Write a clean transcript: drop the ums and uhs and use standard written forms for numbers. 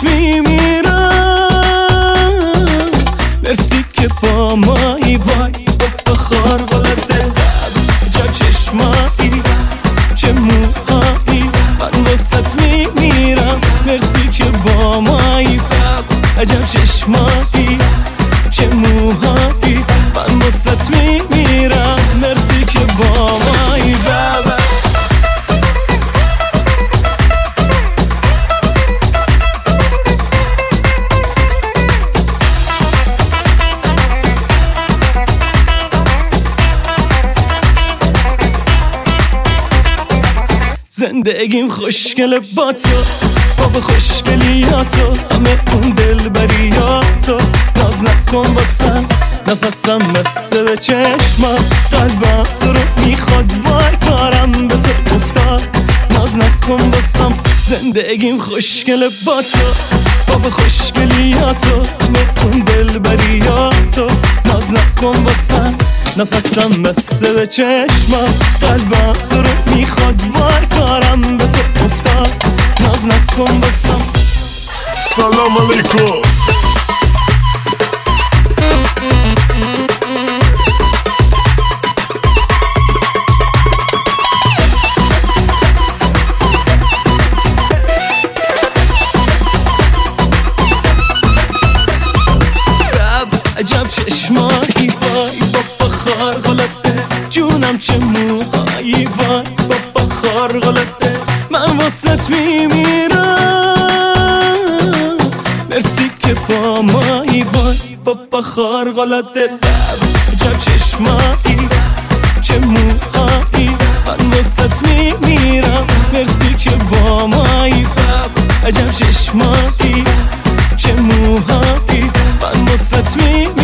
واسط میمیرم. مرسی که با مایی وای بابا خارق‌العاده. عجب چشمایی چه موهایی من واسط میمیرم. مرسی که با مایی عجب چشمایی چه موهایی من واسط میمیرم. مرسی که با مایی بابا. زندگیم خوشگله با تو بابا، خوشگلیاتو همه اون دلبریاتو. ناز نکن واسم نفسم مثل به چشمم، قلبم تو رو میخواد وای کارم به تو افتاد. ناز نکن واسم زندگیم خوشگله با تو بابا، خوشگلیاتو همه اون دلبریاتو. ناز نکن واسم نفسم مثل به چشمم، قلبم تو رو میخواد وای کارم به تو افتاد. ناز نکن واسم. سلام علیکم. عجب چشمایی وای بابا خارق‌العاده. جونم چه موهایی وای بابا خارق‌العاده. من واسط میمیرم. مرسی که با مایی وای بابا خارق‌العاده. عجب چشمایی چه موهایی من واسط میمیرم. مرسی که با مایی عجب چشمایی چه موهایی من واسط میمیرم.